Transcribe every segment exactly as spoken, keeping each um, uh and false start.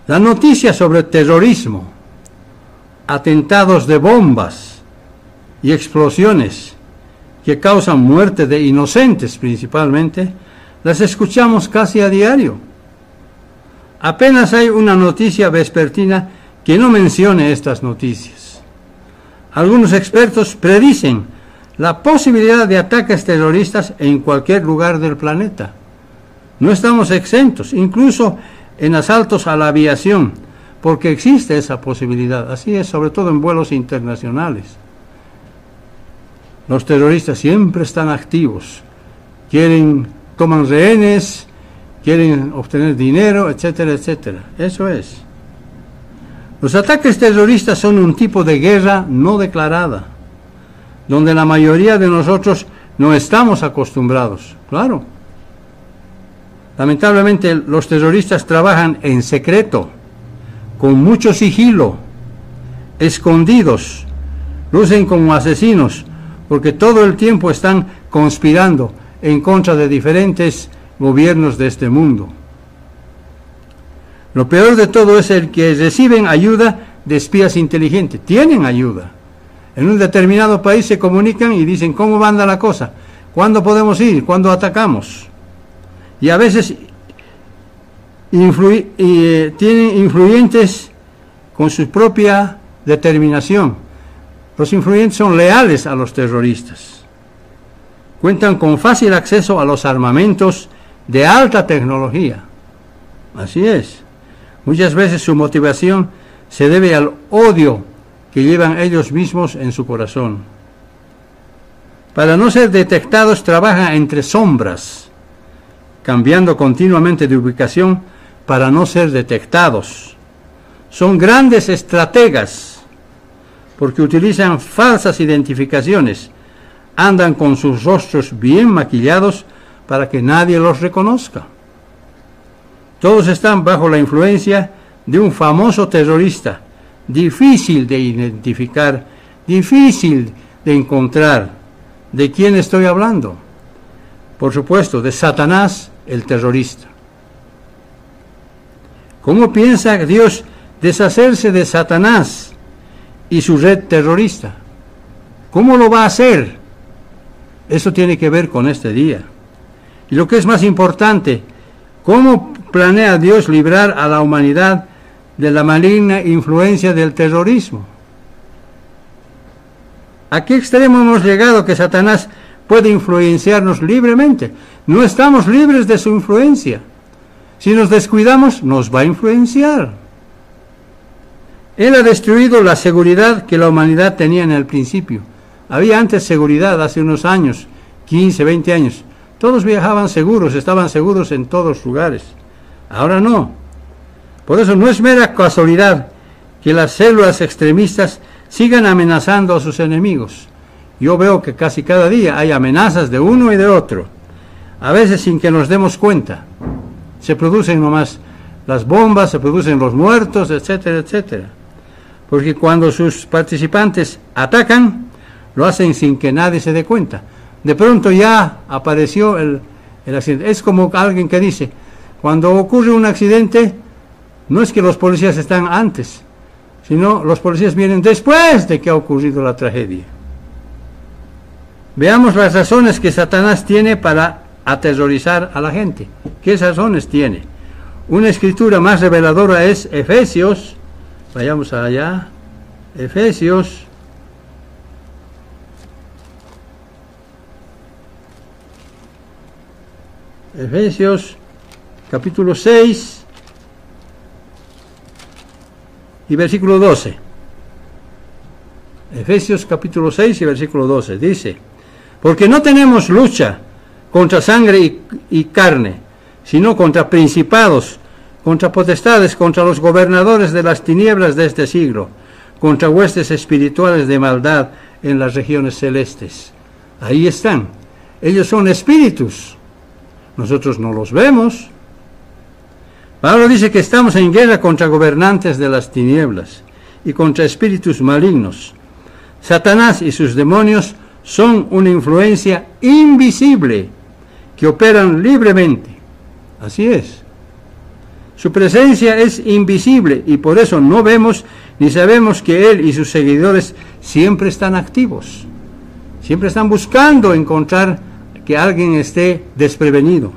La noticia sobre terrorismo, atentados de bombas y explosiones que causan muerte de inocentes principalmente, las escuchamos casi a diario. Apenas hay una noticia vespertina que no mencione estas noticias. Algunos expertos predicen la posibilidad de ataques terroristas en cualquier lugar del planeta. No estamos exentos, incluso en asaltos a la aviación, porque existe esa posibilidad. Así es, sobre todo en vuelos internacionales. Los terroristas siempre están activos, quieren, toman rehenes, quieren obtener dinero, etcétera, etcétera. Eso es. Los ataques terroristas son un tipo de guerra no declarada, donde la mayoría de nosotros no estamos acostumbrados, claro. Lamentablemente los terroristas trabajan en secreto, con mucho sigilo, escondidos, lucen como asesinos, porque todo el tiempo están conspirando en contra de diferentes gobiernos de este mundo. Lo peor de todo es el que reciben ayuda de espías inteligentes, tienen ayuda. En un determinado país se comunican y dicen cómo anda la cosa, cuándo podemos ir, cuándo atacamos. Y a veces influ- y, eh, tienen influyentes con su propia determinación. Los influyentes son leales a los terroristas. Cuentan con fácil acceso a los armamentos de alta tecnología. Así es. Muchas veces su motivación se debe al odio que llevan ellos mismos en su corazón. Para no ser detectados, trabajan entre sombras, cambiando continuamente de ubicación para no ser detectados. Son grandes estrategas, porque utilizan falsas identificaciones, andan con sus rostros bien maquillados para que nadie los reconozca. Todos están bajo la influencia de un famoso terrorista, difícil de identificar, difícil de encontrar. ¿De quién estoy hablando? Por supuesto, de Satanás, el terrorista. ¿Cómo piensa Dios deshacerse de Satanás y su red terrorista? ¿Cómo lo va a hacer? Eso tiene que ver con este día. Y lo que es más importante, ¿cómo planea Dios librar a la humanidad de la maligna influencia del terrorismo? ¿A qué extremo hemos llegado que Satanás puede influenciarnos libremente? No estamos libres de su influencia. Si nos descuidamos, nos va a influenciar. Él ha destruido la seguridad que la humanidad tenía en el principio. Había antes seguridad, hace unos años, quince, veinte años. Todos viajaban seguros, estaban seguros en todos lugares. Ahora no. Por eso no es mera casualidad que las células extremistas sigan amenazando a sus enemigos. Yo veo que casi cada día hay amenazas de uno y de otro, a veces sin que nos demos cuenta. Se producen nomás las bombas, se producen los muertos, etcétera, etcétera. Porque cuando sus participantes atacan, lo hacen sin que nadie se dé cuenta. De pronto ya apareció el, el accidente. Es como alguien que dice, cuando ocurre un accidente, no es que los policías están antes, sino los policías vienen después de que ha ocurrido la tragedia. Veamos las razones que Satanás tiene para aterrorizar a la gente. ¿Qué razones tiene? Una escritura más reveladora es Efesios, vayamos allá, Efesios, Efesios capítulo seis y versículo doce. Efesios capítulo seis y versículo doce dice: porque no tenemos lucha contra sangre y, y carne, sino contra principados, contra potestades, contra los gobernadores de las tinieblas de este siglo, contra huestes espirituales de maldad en las regiones celestes. Ahí están. Ellos son espíritus. Nosotros no los vemos. Pablo dice que estamos en guerra contra gobernantes de las tinieblas y contra espíritus malignos. Satanás y sus demonios son una influencia invisible que operan libremente. Así es. Su presencia es invisible y por eso no vemos ni sabemos que él y sus seguidores siempre están activos. Siempre están buscando encontrar que alguien esté desprevenido.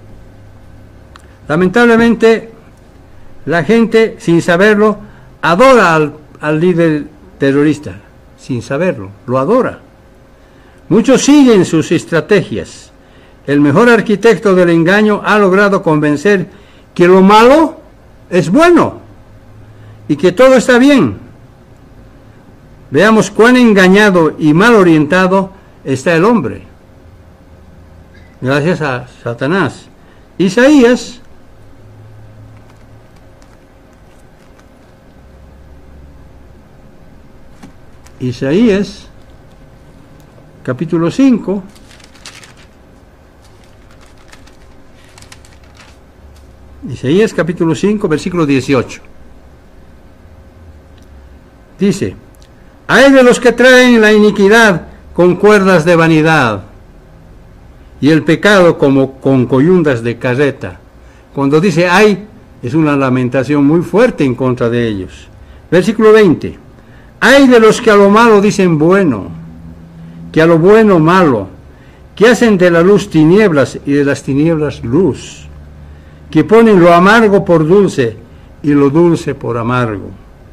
Lamentablemente, la gente, sin saberlo, adora al, al líder terrorista. Sin saberlo, lo adora. Muchos siguen sus estrategias. El mejor arquitecto del engaño ha logrado convencer que lo malo es bueno y que todo está bien. Veamos cuán engañado y mal orientado está el hombre. Gracias a Satanás. Isaías Isaías capítulo cinco Isaías capítulo cinco versículo dieciocho dice: hay de los que traen la iniquidad con cuerdas de vanidad y el pecado como con coyundas de carreta. Cuando dice hay, es una lamentación muy fuerte en contra de ellos. Versículo veinte: hay de los que a lo malo dicen bueno, que a lo bueno malo, que hacen de la luz tinieblas y de las tinieblas luz, que ponen lo amargo por dulce y lo dulce por amargo.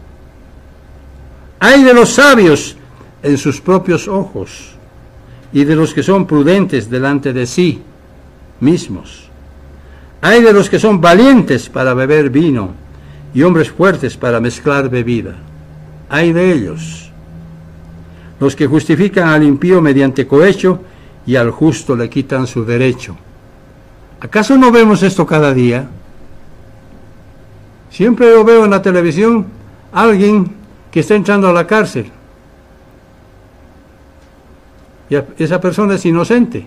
Hay de los sabios en sus propios ojos y de los que son prudentes delante de sí mismos. Hay de los que son valientes para beber vino y hombres fuertes para mezclar bebida. Hay de ellos, los que justifican al impío mediante cohecho y al justo le quitan su derecho. ¿Acaso no vemos esto cada día? Siempre yo veo en la televisión a alguien que está entrando a la cárcel. Y esa persona es inocente.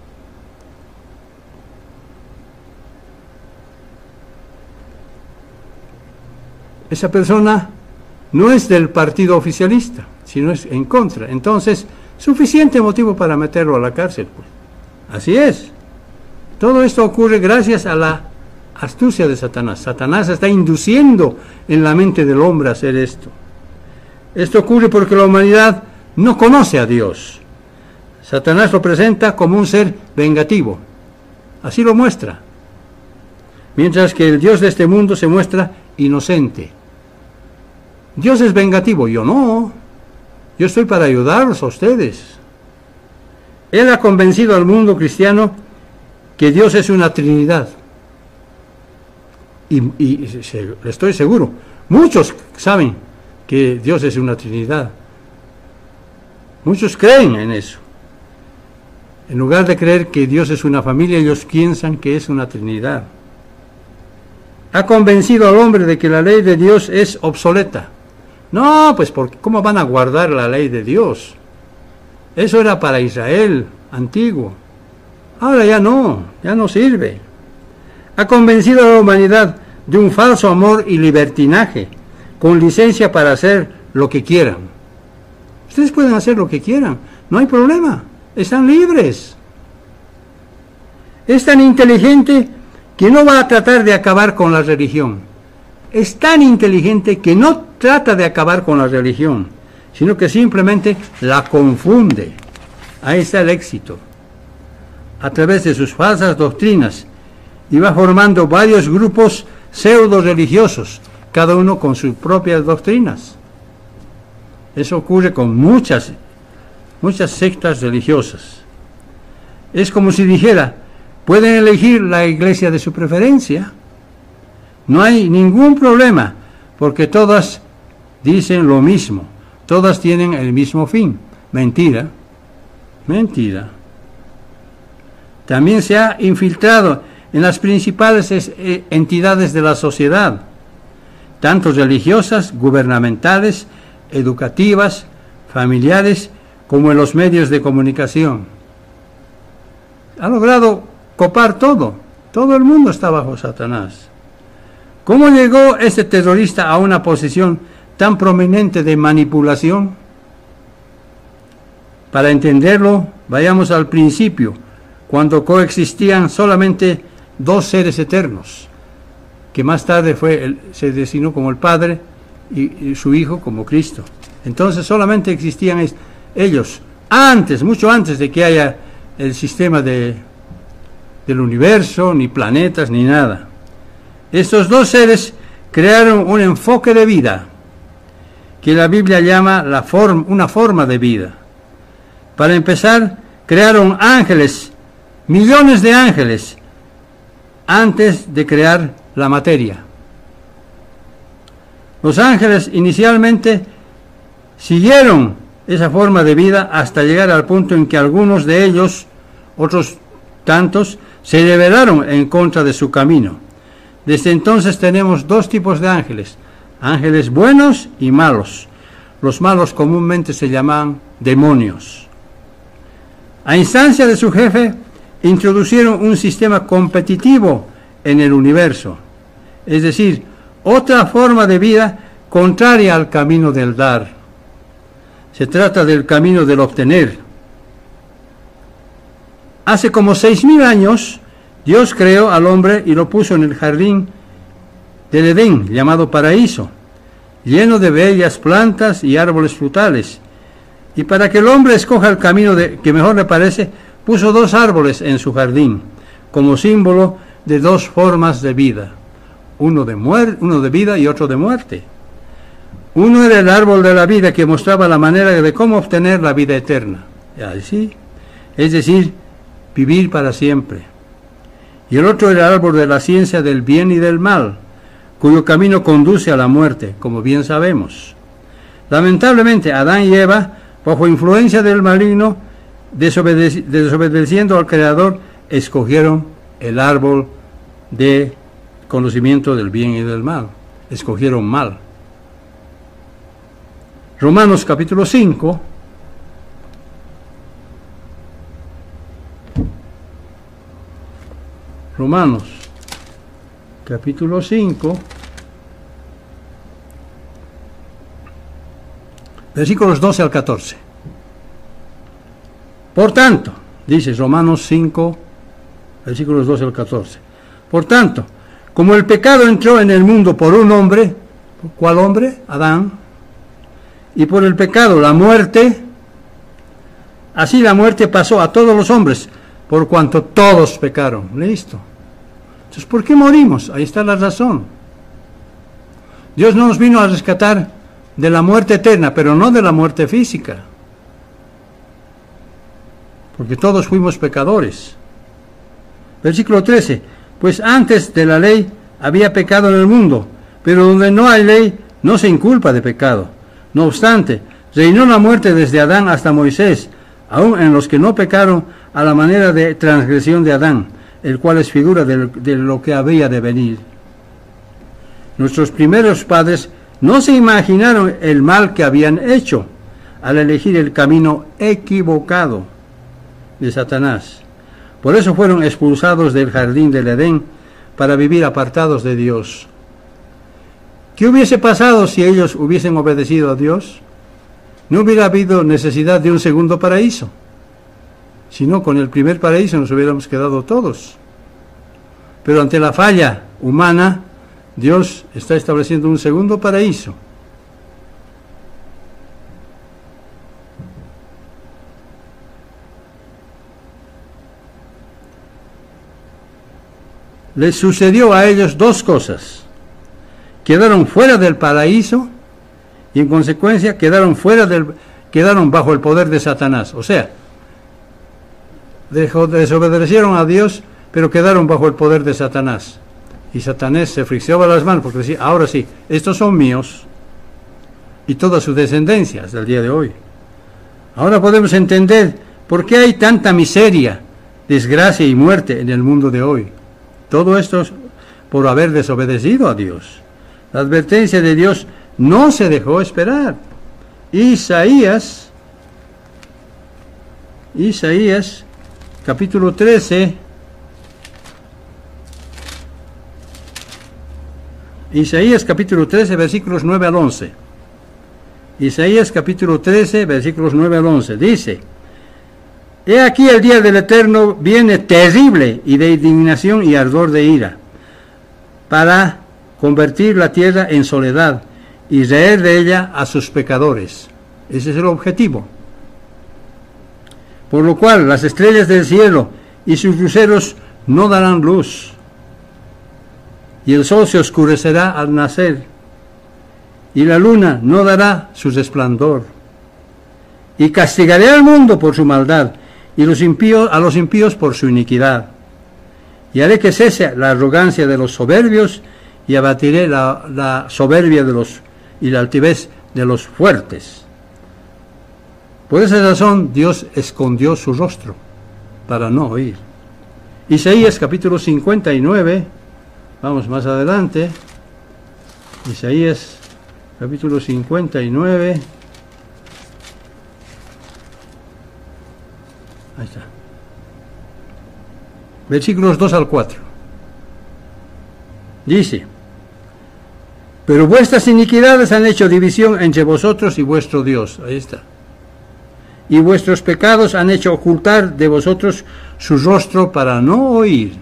Esa persona no es del partido oficialista, sino es en contra. Entonces, suficiente motivo para meterlo a la cárcel, pues. Así es. Todo esto ocurre gracias a la astucia de Satanás. Satanás está induciendo en la mente del hombre a hacer esto. Esto ocurre porque la humanidad no conoce a Dios. Satanás lo presenta como un ser vengativo. Así lo muestra. Mientras que el Dios de este mundo se muestra inocente. Dios es vengativo, yo no. Yo estoy para ayudarlos a ustedes. Él ha convencido al mundo cristiano que Dios es una Trinidad. Y, y se, estoy seguro, muchos saben que Dios es una Trinidad. Muchos creen en eso. En lugar de creer que Dios es una familia, ellos piensan que es una Trinidad. Ha convencido al hombre de que la ley de Dios es obsoleta. No, pues porque ¿cómo van a guardar la ley de Dios? Eso era para Israel antiguo. Ahora ya no, ya no sirve. Ha convencido a la humanidad de un falso amor y libertinaje, con licencia para hacer lo que quieran. Ustedes pueden hacer lo que quieran, no hay problema, están libres. Es tan inteligente que no va a tratar de acabar con la religión. Es tan inteligente que no trata de acabar con la religión, sino que simplemente la confunde. Ahí está el éxito. A través de sus falsas doctrinas, y va formando varios grupos pseudo-religiosos, cada uno con sus propias doctrinas. Eso ocurre con muchas, muchas sectas religiosas. Es como si dijera, pueden elegir la iglesia de su preferencia. No hay ningún problema, porque todas dicen lo mismo, todas tienen el mismo fin. Mentira, mentira. También se ha infiltrado en las principales entidades de la sociedad, tanto religiosas, gubernamentales, educativas, familiares, como en los medios de comunicación. Ha logrado copar todo, todo el mundo está bajo Satanás. ¿Cómo llegó este terrorista a una posición tan prominente de manipulación? Para entenderlo, vayamos al principio, cuando coexistían solamente dos seres eternos, que más tarde fue el, se designó como el Padre y, y su Hijo como Cristo. Entonces solamente existían es, ellos, antes, mucho antes de que haya el sistema de, del universo, ni planetas, ni nada. Estos dos seres crearon un enfoque de vida, que la Biblia llama la forma, una forma de vida. Para empezar, crearon ángeles, millones de ángeles, antes de crear la materia. Los ángeles inicialmente siguieron esa forma de vida hasta llegar al punto en que algunos de ellos, otros tantos, se rebelaron en contra de su camino. Desde entonces tenemos dos tipos de ángeles, ángeles buenos y malos. Los malos comúnmente se llaman demonios. A instancia de su jefe, introducieron un sistema competitivo en el universo, es decir, otra forma de vida contraria al camino del dar. Se trata del camino del obtener. Hace como seis mil años, Dios creó al hombre y lo puso en el jardín del Edén, llamado paraíso, lleno de bellas plantas y árboles frutales. Y para que el hombre escoja el camino de, que mejor le parece, puso dos árboles en su jardín, como símbolo de dos formas de vida, uno de, muer- uno de vida y otro de muerte. Uno era el árbol de la vida, que mostraba la manera de cómo obtener la vida eterna, así, es decir, vivir para siempre. Y el otro era el árbol de la ciencia del bien y del mal, cuyo camino conduce a la muerte, como bien sabemos. Lamentablemente, Adán y Eva, bajo influencia del maligno, desobedeci- desobedeciendo al Creador, escogieron el árbol de conocimiento del bien y del mal. Escogieron mal. Romanos capítulo cinco. Romanos capítulo cinco. Versículos doce al catorce. Por tanto, dice Romanos cinco, versículos doce al catorce. Por tanto, como el pecado entró en el mundo por un hombre, ¿cuál hombre? Adán. Y por el pecado la muerte, así la muerte pasó a todos los hombres, por cuanto todos pecaron. Listo. Entonces, ¿por qué morimos? Ahí está la razón. Dios no nos vino a rescatar de la muerte eterna, pero no de la muerte física, porque todos fuimos pecadores. Versículo trece. Pues antes de la ley había pecado en el mundo, pero donde no hay ley no se inculpa de pecado. No obstante, reinó la muerte desde Adán hasta Moisés, aun en los que no pecaron a la manera de transgresión de Adán, el cual es figura de, de lo que había de venir. Nuestros primeros padres no se imaginaron el mal que habían hecho al elegir el camino equivocado de Satanás. Por eso fueron expulsados del jardín del Edén para vivir apartados de Dios. ¿Qué hubiese pasado si ellos hubiesen obedecido a Dios? No hubiera habido necesidad de un segundo paraíso, sino con el primer paraíso nos hubiéramos quedado todos. Pero ante la falla humana, Dios está estableciendo un segundo paraíso. Les sucedió a ellos dos cosas. Quedaron fuera del paraíso y en consecuencia quedaron fuera del, quedaron bajo el poder de Satanás. O sea, dejó, desobedecieron a Dios, pero quedaron bajo el poder de Satanás. Y Satanás se friccionaba las manos porque decía, ahora sí, estos son míos y toda su descendencia hasta el día de hoy. Ahora podemos entender por qué hay tanta miseria, desgracia y muerte en el mundo de hoy. Todo esto es por haber desobedecido a Dios. La advertencia de Dios no se dejó esperar. Isaías, Isaías, capítulo trece, Isaías capítulo trece, versículos nueve al once. Isaías capítulo trece, versículos nueve al once. Dice, he aquí el día del Eterno viene terrible y de indignación y ardor de ira, para convertir la tierra en soledad y reír de ella a sus pecadores. Ese es el objetivo. Por lo cual las estrellas del cielo y sus luceros no darán luz, y el sol se oscurecerá al nacer, y la luna no dará su resplandor. Y castigaré al mundo por su maldad, y los impíos, a los impíos por su iniquidad. Y haré que cese la arrogancia de los soberbios, y abatiré la, la soberbia de los, y la altivez de los fuertes. Por esa razón Dios escondió su rostro, para no oír. Isaías capítulo cincuenta y nueve, vamos más adelante. Isaías capítulo cincuenta y nueve. Ahí está. Versículos dos al cuatro. Dice: pero vuestras iniquidades han hecho división entre vosotros y vuestro Dios. Ahí está. Y vuestros pecados han hecho ocultar de vosotros su rostro para no oír.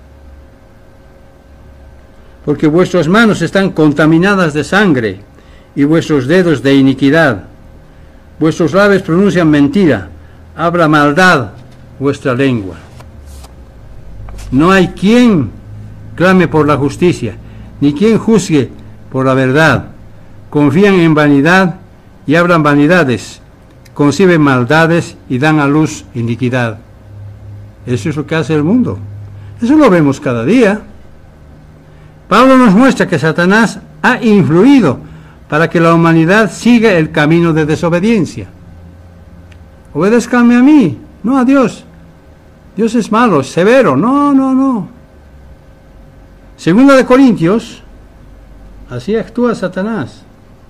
Porque vuestras manos están contaminadas de sangre y vuestros dedos de iniquidad. Vuestros labios pronuncian mentira, habla maldad vuestra lengua. No hay quien clame por la justicia, ni quien juzgue por la verdad. Confían en vanidad y hablan vanidades, conciben maldades y dan a luz iniquidad. Eso es lo que hace el mundo. Eso lo vemos cada día. Pablo nos muestra que Satanás ha influido para que la humanidad siga el camino de desobediencia. Obedézcanme a mí, no a Dios. Dios es malo, es severo. No, no, no. Segunda de Corintios, así actúa Satanás.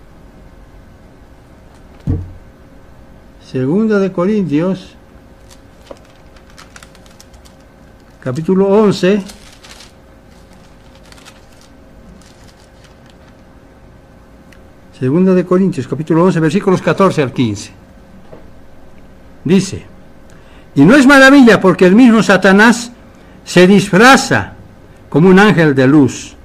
Segunda de Corintios, capítulo once, Segunda de Corintios, capítulo once, versículos catorce al quince. Dice: y no es maravilla, porque el mismo Satanás se disfraza como un ángel de luz.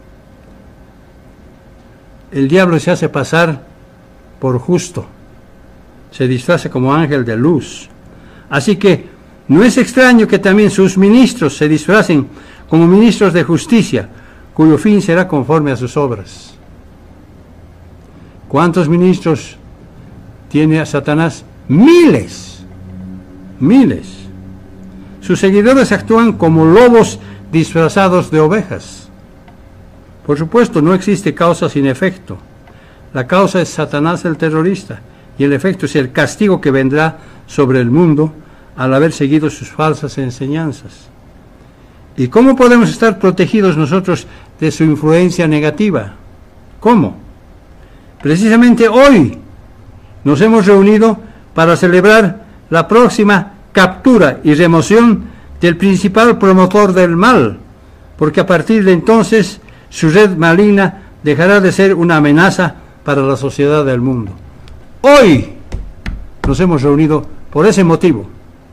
El diablo se hace pasar por justo, se disfraza como ángel de luz. Así que no es extraño que también sus ministros se disfracen como ministros de justicia, cuyo fin será conforme a sus obras. ¿Cuántos ministros tiene a Satanás? Miles, miles. Sus seguidores actúan como lobos disfrazados de ovejas. Por supuesto, no existe causa sin efecto. La causa es Satanás el terrorista, y el efecto es el castigo que vendrá sobre el mundo al haber seguido sus falsas enseñanzas. ¿Y cómo podemos estar protegidos nosotros de su influencia negativa? ¿Cómo? Precisamente hoy nos hemos reunido para celebrar la próxima captura y remoción del principal promotor del mal, porque a partir de entonces su red maligna dejará de ser una amenaza para la sociedad del mundo. Hoy nos hemos reunido por ese motivo.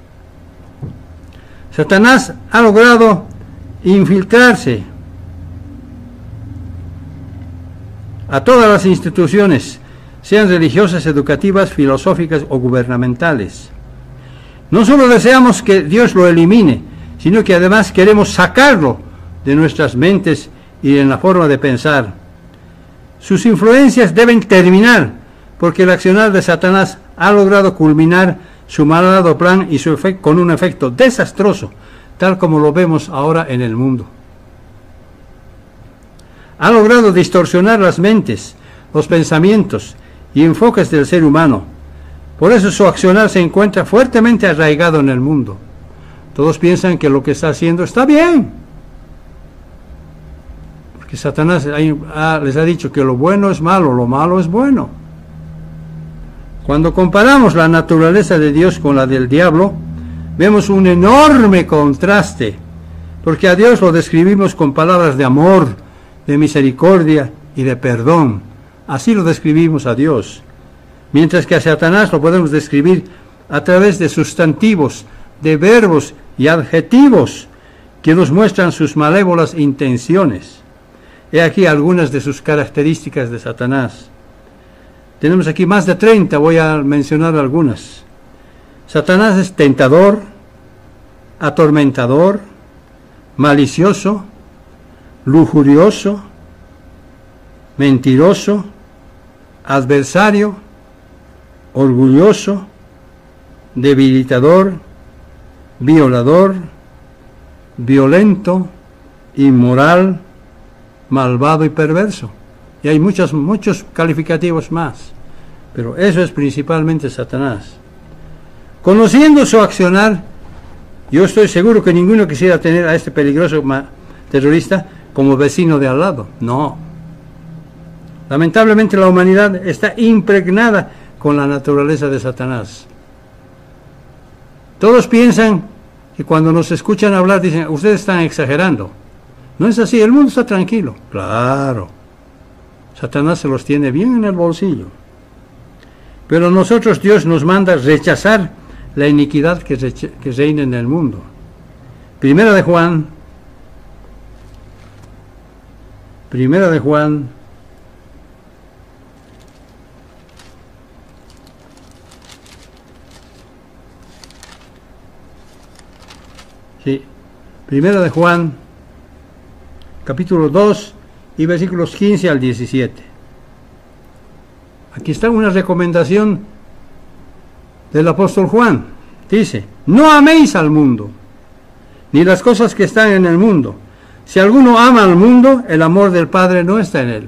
Satanás ha logrado infiltrarse a todas las instituciones, sean religiosas, educativas, filosóficas o gubernamentales. No solo deseamos que Dios lo elimine, sino que además queremos sacarlo de nuestras mentes y en la forma de pensar. Sus influencias deben terminar, porque el accionar de Satanás ha logrado culminar su malvado plan y su efecto, con un efecto desastroso, tal como lo vemos ahora en el mundo. Ha logrado distorsionar las mentes, los pensamientos y enfoques del ser humano. Por eso su accionar se encuentra fuertemente arraigado en el mundo. Todos piensan que lo que está haciendo está bien, porque Satanás les ha dicho que lo bueno es malo, lo malo es bueno. Cuando comparamos la naturaleza de Dios con la del diablo, vemos un enorme contraste, porque a Dios lo describimos con palabras de amor, de misericordia y de perdón. Así lo describimos a Dios. Mientras que a Satanás lo podemos describir a través de sustantivos, de verbos y adjetivos que nos muestran sus malévolas intenciones. He aquí algunas de sus características de Satanás. Tenemos aquí más de treinta, voy a mencionar algunas. Satanás es tentador, atormentador, malicioso, lujurioso, mentiroso, adversario, orgulloso, debilitador, violador, violento, inmoral, malvado y perverso. Y hay muchos, muchos calificativos más, pero eso es principalmente Satanás. Conociendo su accionar, yo estoy seguro que ninguno quisiera tener a este peligroso terrorista como vecino de al lado. No. Lamentablemente la humanidad está impregnada con la naturaleza de Satanás. Todos piensan que cuando nos escuchan hablar dicen, ustedes están exagerando. No es así, el mundo está tranquilo. Claro. Satanás se los tiene bien en el bolsillo. Pero nosotros, Dios nos manda rechazar la iniquidad que, que reina en el mundo. Primera de Juan, Primera de Juan, sí, Primera de Juan, capítulo dos y versículos quince al diecisiete. Aquí está una recomendación del apóstol Juan. Dice, no améis al mundo, ni las cosas que están en el mundo. Si alguno ama al mundo, el amor del Padre no está en él.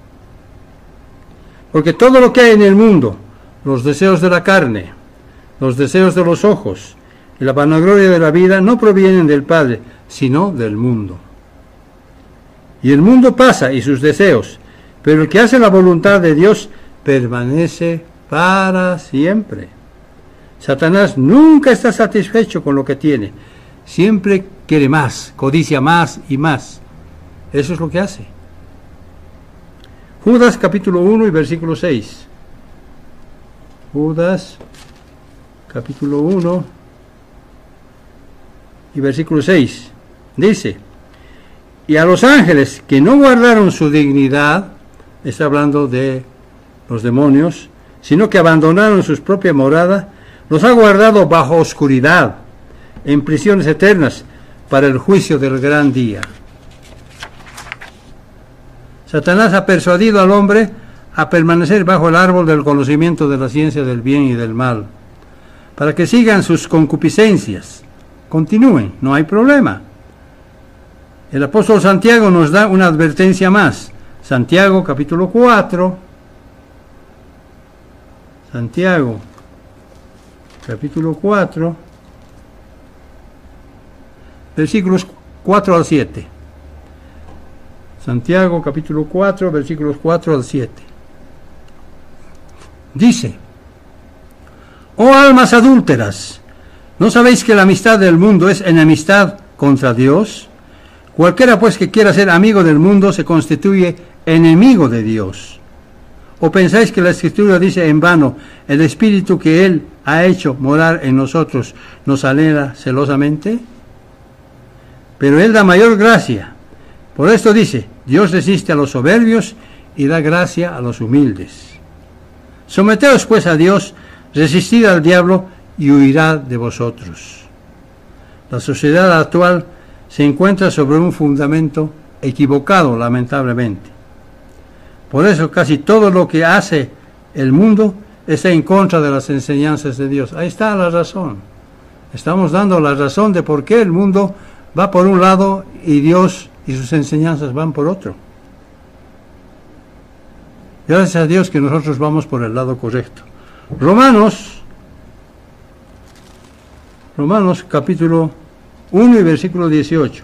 Porque todo lo que hay en el mundo, los deseos de la carne, los deseos de los ojos y la vanagloria de la vida, no provienen del Padre, sino del mundo. Y el mundo pasa y sus deseos, pero el que hace la voluntad de Dios permanece para siempre. Satanás nunca está satisfecho con lo que tiene. Siempre quiere más, codicia más y más. Eso es lo que hace. Judas capítulo uno y versículo seis. Judas capítulo uno y versículo seis. Dice, y a los ángeles que no guardaron su dignidad, está hablando de los demonios, sino que abandonaron su propia morada, los ha guardado bajo oscuridad, en prisiones eternas, para el juicio del gran día. Satanás ha persuadido al hombre a permanecer bajo el árbol del conocimiento de la ciencia del bien y del mal, para que sigan sus concupiscencias. Continúen, no hay problema. El apóstol Santiago nos da una advertencia más. Santiago capítulo cuatro. Santiago capítulo cuatro, versículos cuatro al siete. Santiago capítulo cuatro, versículos cuatro al siete. Dice, oh almas adúlteras, ¿no sabéis que la amistad del mundo es enemistad contra Dios? Cualquiera pues que quiera ser amigo del mundo se constituye enemigo de Dios. ¿O pensáis que la Escritura dice en vano, el Espíritu que Él ha hecho morar en nosotros nos anhela celosamente? Pero Él da mayor gracia. Por esto dice, Dios resiste a los soberbios y da gracia a los humildes. Someteos pues a Dios, resistid al diablo y huirá de vosotros. La sociedad actual se encuentra sobre un fundamento equivocado, lamentablemente. Por eso casi todo lo que hace el mundo está en contra de las enseñanzas de Dios. Ahí está la razón. Estamos dando la razón de por qué el mundo va por un lado y Dios y sus enseñanzas van por otro. Gracias a Dios que nosotros vamos por el lado correcto. Romanos, Romanos capítulo uno y versículo dieciocho.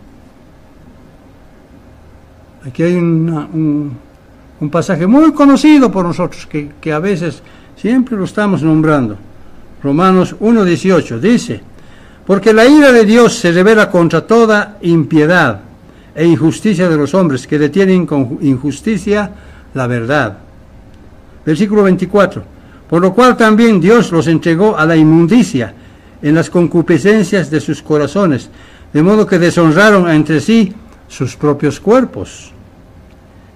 Aquí hay una, un, un pasaje muy conocido por nosotros, que, que a veces siempre lo estamos nombrando. Romanos uno dieciocho dice, porque la ira de Dios se revela contra toda impiedad e injusticia de los hombres que detienen con injusticia la verdad. Versículo veinticuatro, por lo cual también Dios los entregó a la inmundicia en las concupiscencias de sus corazones, de modo que deshonraron entre sí sus propios cuerpos.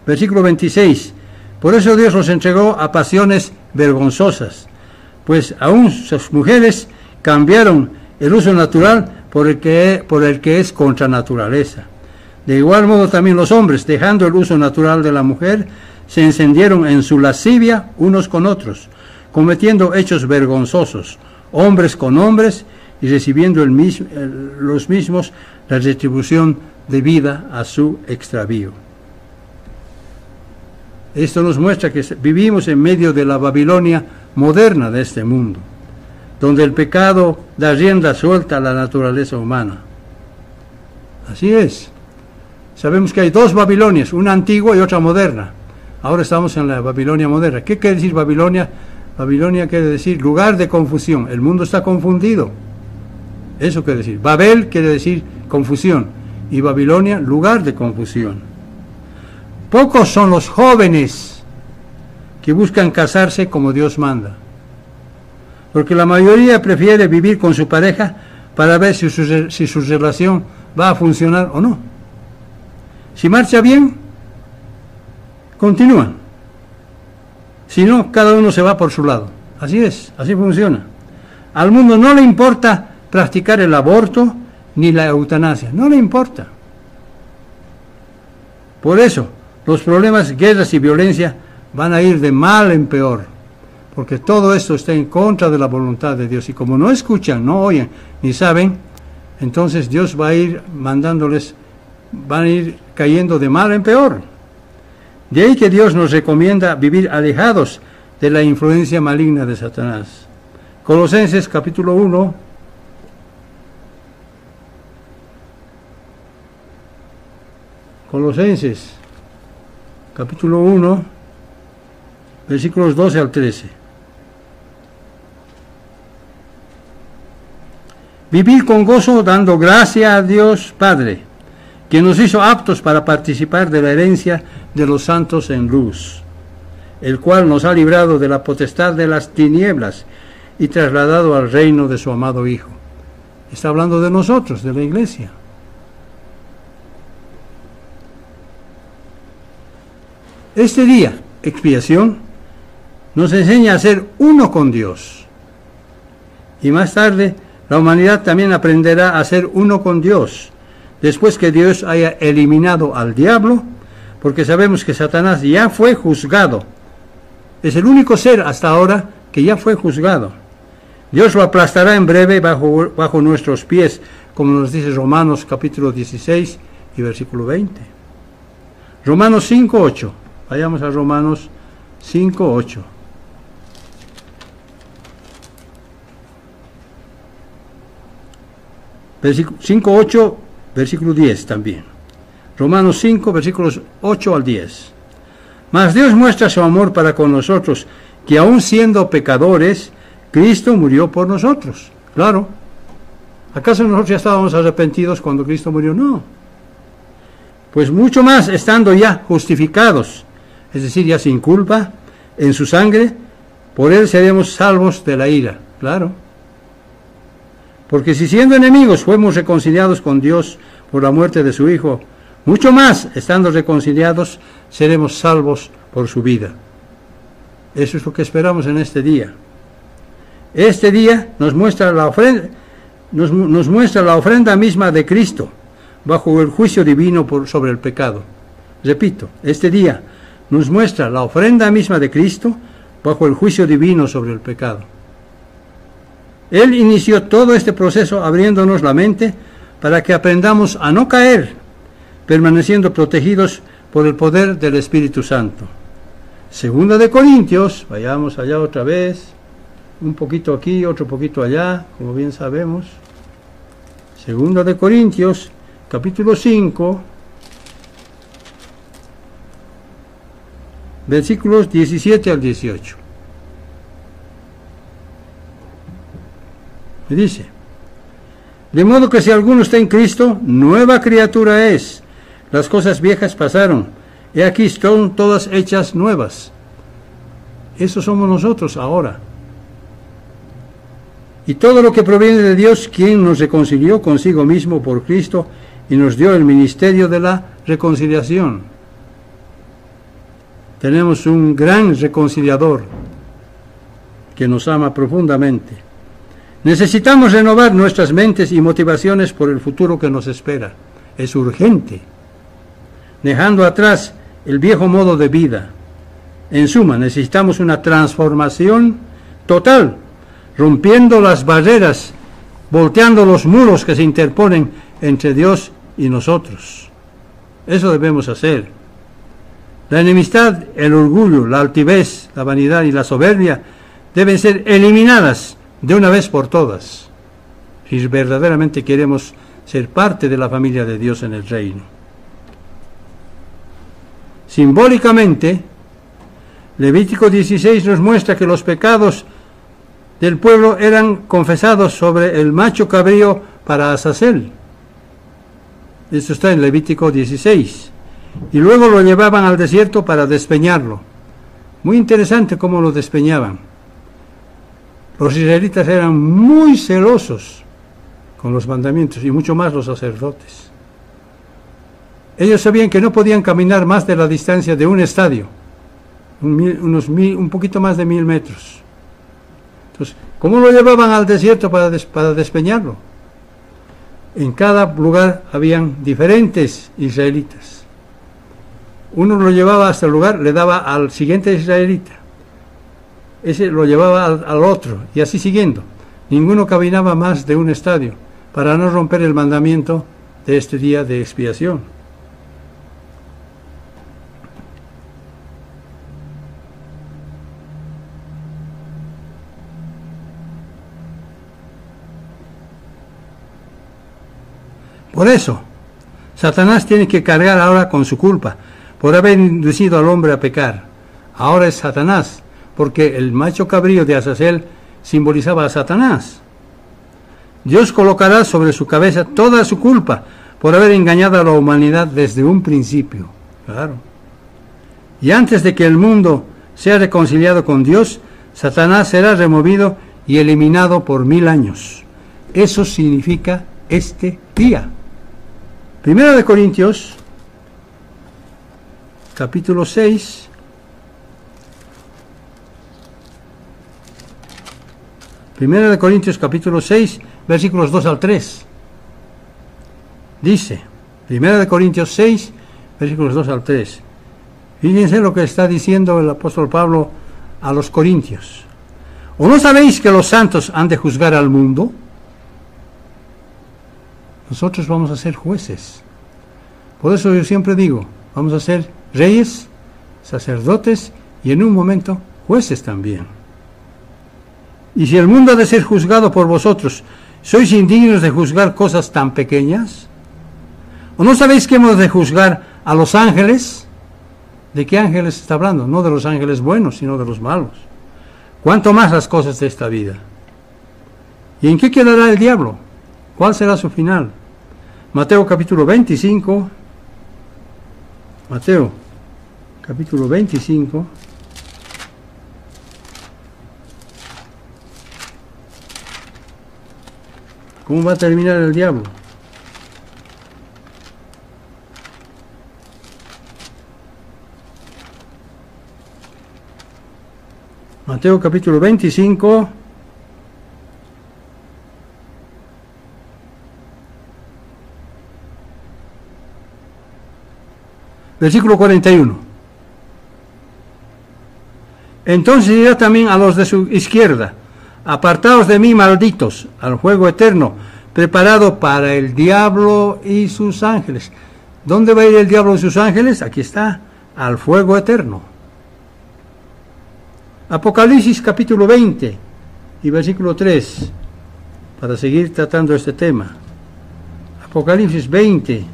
Versículo veintiséis. Por eso Dios los entregó a pasiones vergonzosas, pues aún sus mujeres cambiaron el uso natural por el que, por el que es contra naturaleza. De igual modo también los hombres, dejando el uso natural de la mujer, se encendieron en su lascivia unos con otros, cometiendo hechos vergonzosos, hombres con hombres, y recibiendo el mismo, el, los mismos la retribución debida a su extravío. Esto nos muestra que vivimos en medio de la Babilonia moderna de este mundo, donde el pecado da rienda suelta a la naturaleza humana. Así es. Sabemos que hay dos Babilonias, una antigua y otra moderna. Ahora estamos en la Babilonia moderna. ¿Qué quiere decir Babilonia? Babilonia quiere decir lugar de confusión. El mundo está confundido. Eso quiere decir. Babel quiere decir confusión. Y Babilonia, lugar de confusión. Pocos son los jóvenes que buscan casarse como Dios manda. Porque la mayoría prefiere vivir con su pareja para ver si su, si su relación va a funcionar o no. Si marcha bien, continúan. Si no, cada uno se va por su lado. Así es, así funciona. Al mundo no le importa practicar el aborto ni la eutanasia, no le importa. Por eso, los problemas, guerras y violencia van a ir de mal en peor, porque todo esto está en contra de la voluntad de Dios. Y como no escuchan, no oyen, ni saben, entonces Dios va a ir mandándoles, van a ir cayendo de mal en peor. De ahí que Dios nos recomienda vivir alejados de la influencia maligna de Satanás. Colosenses capítulo uno, Colosenses capítulo uno, versículos doce al trece. Vivir con gozo dando gracia a Dios Padre, que nos hizo aptos para participar de la herencia de los santos en luz, el cual nos ha librado de la potestad de las tinieblas y trasladado al reino de su amado Hijo. Está hablando de nosotros, de la iglesia. Este día, expiación, nos enseña a ser uno con Dios. Y más tarde, la humanidad también aprenderá a ser uno con Dios, después que Dios haya eliminado al diablo, porque sabemos que Satanás ya fue juzgado. Es el único ser hasta ahora que ya fue juzgado. Dios lo aplastará en breve bajo, bajo nuestros pies, como nos dice Romanos capítulo dieciséis y versículo veinte. Romanos cinco, ocho. Vayamos a Romanos cinco, ocho. cinco, ocho, versículo diez también. Romanos cinco, versículos ocho al diez. Mas Dios muestra su amor para con nosotros, que aun siendo pecadores, Cristo murió por nosotros. Claro. ¿Acaso nosotros ya estábamos arrepentidos cuando Cristo murió? No. Pues mucho más, estando ya justificados, es decir, ya sin culpa, en su sangre, por él seremos salvos de la ira. Claro. Porque si siendo enemigos fuimos reconciliados con Dios por la muerte de su Hijo, mucho más, estando reconciliados, seremos salvos por su vida. Eso es lo que esperamos en este día. Este día nos muestra la ofrenda, nos, nos muestra la ofrenda misma de Cristo, bajo el juicio divino por, sobre el pecado. Repito, este día nos muestra la ofrenda misma de Cristo, bajo el juicio divino sobre el pecado. Él inició todo este proceso abriéndonos la mente para que aprendamos a no caer, permaneciendo protegidos por el poder del Espíritu Santo. Segunda de Corintios, vayamos allá otra vez, un poquito aquí, otro poquito allá, como bien sabemos. Segunda de Corintios, capítulo cinco, versículos diecisiete al dieciocho. Me dice: de modo que si alguno está en Cristo, nueva criatura es. Las cosas viejas pasaron, y aquí son todas hechas nuevas. Eso somos nosotros ahora. Y todo lo que proviene de Dios, quien nos reconcilió consigo mismo por Cristo y nos dio el ministerio de la reconciliación. tenemos un gran reconciliador que nos ama profundamente. Necesitamos renovar nuestras mentes y motivaciones por el futuro que nos espera. Es urgente, dejando atrás el viejo modo de vida. En suma, necesitamos una transformación total, rompiendo las barreras, volteando los muros que se interponen entre Dios y nosotros. Eso debemos hacer. La enemistad, el orgullo, la altivez, la vanidad y la soberbia deben ser eliminadas de una vez por todas, si verdaderamente queremos ser parte de la familia de Dios en el reino. Simbólicamente, Levítico dieciséis nos muestra que los pecados del pueblo eran confesados sobre el macho cabrío para Azazel. Esto está en Levítico dieciséis. Y luego lo llevaban al desierto para despeñarlo. Muy interesante cómo lo despeñaban. Los israelitas eran muy celosos con los mandamientos, y mucho más los sacerdotes. Ellos sabían que no podían caminar más de la distancia de un estadio, un, mil, unos mil, un poquito más de mil metros. Entonces, ¿cómo lo llevaban al desierto para, des, para despeñarlo? En cada lugar habían diferentes israelitas. Uno lo llevaba hasta el lugar, le daba al siguiente israelita. Ese lo llevaba al, al otro, y así siguiendo. Ninguno caminaba más de un estadio, para no romper el mandamiento de este día de expiación. Por eso, Satanás tiene que cargar ahora con su culpa, por haber inducido al hombre a pecar. Ahora es Satanás, porque el macho cabrío de Azazel simbolizaba a Satanás. Dios colocará sobre su cabeza toda su culpa por haber engañado a la humanidad desde un principio. Claro. Y antes de que el mundo sea reconciliado con Dios, Satanás será removido y eliminado por mil años. Eso significa este día. Primera de Corintios, capítulo seis. Primera de Corintios, capítulo seis, versículos dos al tres. Dice, Primera de Corintios seis, versículos dos al tres. Fíjense lo que está diciendo el apóstol Pablo a los corintios. ¿O no sabéis que los santos han de juzgar al mundo? Nosotros vamos a ser jueces. Por eso yo siempre digo, vamos a ser reyes, sacerdotes y en un momento jueces también. Y si el mundo ha de ser juzgado por vosotros, ¿sois indignos de juzgar cosas tan pequeñas? ¿O no sabéis que hemos de juzgar a los ángeles? ¿De qué ángeles está hablando? No de los ángeles buenos, sino de los malos. ¿Cuánto más las cosas de esta vida? ¿Y en qué quedará el diablo? ¿Cuál será su final? Mateo capítulo veinticinco. Mateo capítulo veinticinco. ¿Cómo va a terminar el diablo? Mateo capítulo veinticinco. Versículo cuarenta y uno. Entonces dirá también a los de su izquierda: apartaos de mí, malditos, al fuego eterno, preparado para el diablo y sus ángeles. ¿Dónde va a ir el diablo y sus ángeles? Aquí está, al fuego eterno. Apocalipsis capítulo veinte y versículo tres, para seguir tratando este tema. Apocalipsis veinte.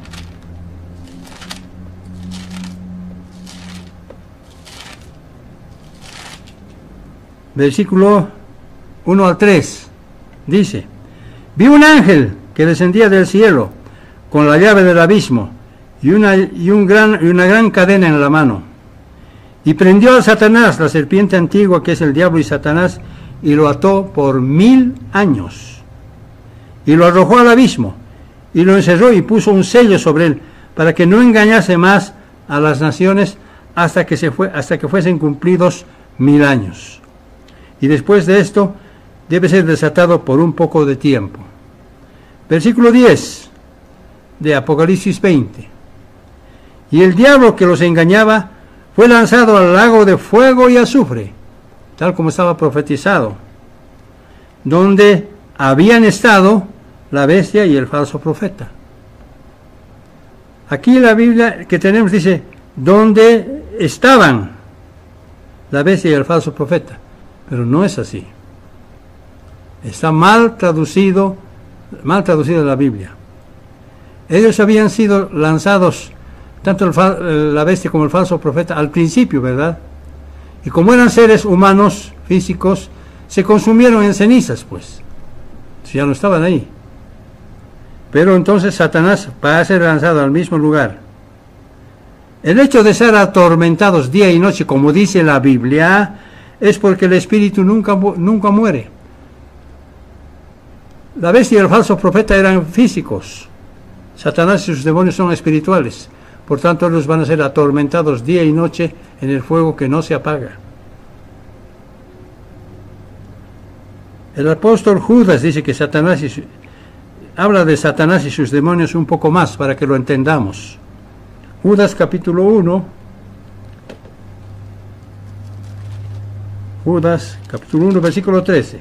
Versículo uno al tres, dice: vi un ángel que descendía del cielo con la llave del abismo y una, y un gran, y una gran cadena en la mano, y prendió a Satanás, la serpiente antigua que es el diablo y Satanás, y lo ató por mil años, y lo arrojó al abismo, y lo encerró y puso un sello sobre él, para que no engañase más a las naciones hasta que, se fue, hasta que fuesen cumplidos mil años. Y después de esto debe ser desatado por un poco de tiempo. Versículo diez de Apocalipsis veinte. Y el diablo que los engañaba fue lanzado al lago de fuego y azufre, tal como estaba profetizado, donde habían estado la bestia y el falso profeta. Aquí en la Biblia que tenemos dice, donde estaban la bestia y el falso profeta, pero no es así. Está mal traducido, mal traducida la Biblia. Ellos habían sido lanzados, tanto el, la bestia como el falso profeta, al principio, ¿verdad? Y como eran seres humanos, físicos, se consumieron en cenizas, pues. Ya no estaban ahí. Pero entonces Satanás va a ser lanzado al mismo lugar. El hecho de ser atormentados día y noche, como dice la Biblia, es porque el espíritu nunca, nunca muere. La bestia y el falso profeta eran físicos. Satanás y sus demonios son espirituales. Por tanto, ellos van a ser atormentados día y noche en el fuego que no se apaga. El apóstol Judas dice que Satanás y su, habla de Satanás y sus demonios un poco más para que lo entendamos. Judas capítulo uno. Judas capítulo uno, versículo trece.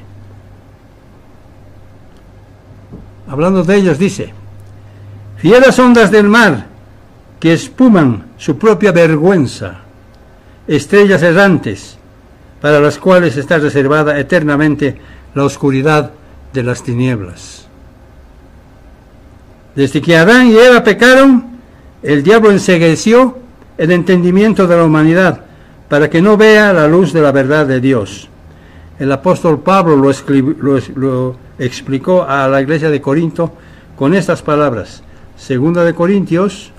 Hablando de ellos dice: fieras ondas del mar que espuman su propia vergüenza, estrellas errantes, para las cuales está reservada eternamente la oscuridad de las tinieblas. Desde que Adán y Eva pecaron, el diablo encegueció el entendimiento de la humanidad para que no vea la luz de la verdad de Dios. El apóstol Pablo lo, escribió, lo, lo explicó a la iglesia de Corinto con estas palabras. Segunda de Corintios,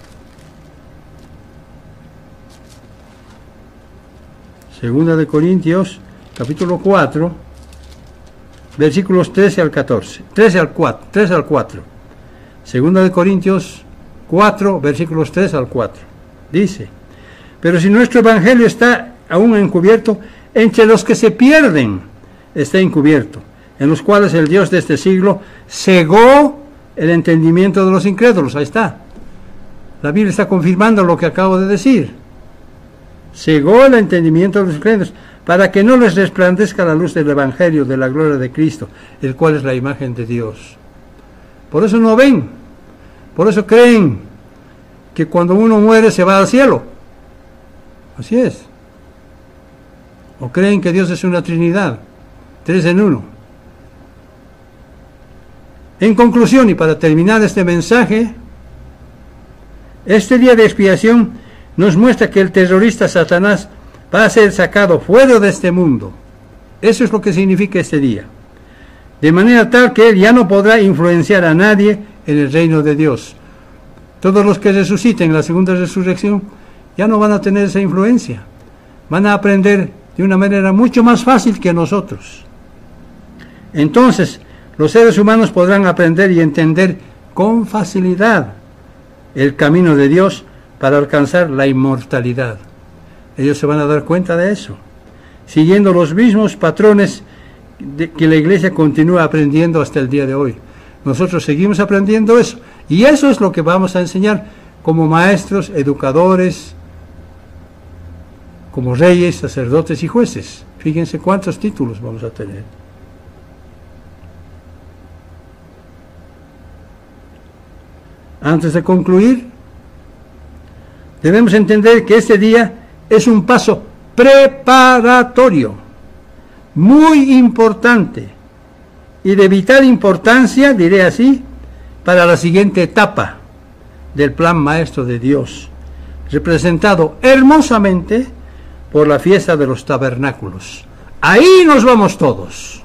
Segunda de Corintios, capítulo cuatro, versículos trece al catorce, trece al cuatro, trece al cuatro. Segunda de Corintios cuatro, versículos tres al cuatro. Dice: pero si nuestro evangelio está aún encubierto, entre los que se pierden está encubierto, en los cuales el Dios de este siglo cegó el entendimiento de los incrédulos. Ahí está. La Biblia está confirmando lo que acabo de decir. Cegó el entendimiento de los incrédulos para que no les resplandezca la luz del evangelio de la gloria de Cristo, el cual es la imagen de Dios. Por eso no ven, por eso creen que cuando uno muere se va al cielo. Así es. O creen que Dios es una Trinidad, tres en uno. En conclusión, y para terminar este mensaje, este día de expiación nos muestra que el terrorista Satanás va a ser sacado fuera de este mundo. Eso es lo que significa este día. De manera tal que él ya no podrá influenciar a nadie en el reino de Dios. Todos los que resuciten en la segunda resurrección ya no van a tener esa influencia. Van a aprender de una manera mucho más fácil que nosotros. Entonces, los seres humanos podrán aprender y entender con facilidad el camino de Dios para alcanzar la inmortalidad. Ellos se van a dar cuenta de eso, siguiendo los mismos patrones de que la Iglesia continúa aprendiendo hasta el día de hoy. Nosotros seguimos aprendiendo eso, y eso es lo que vamos a enseñar como maestros, educadores, como reyes, sacerdotes y jueces. Fíjense cuántos títulos vamos a tener. Antes de concluir, debemos entender que este día es un paso preparatorio, muy importante y de vital importancia, diré así, para la siguiente etapa del plan maestro de Dios, representado hermosamente por la fiesta de los tabernáculos. Ahí nos vamos todos.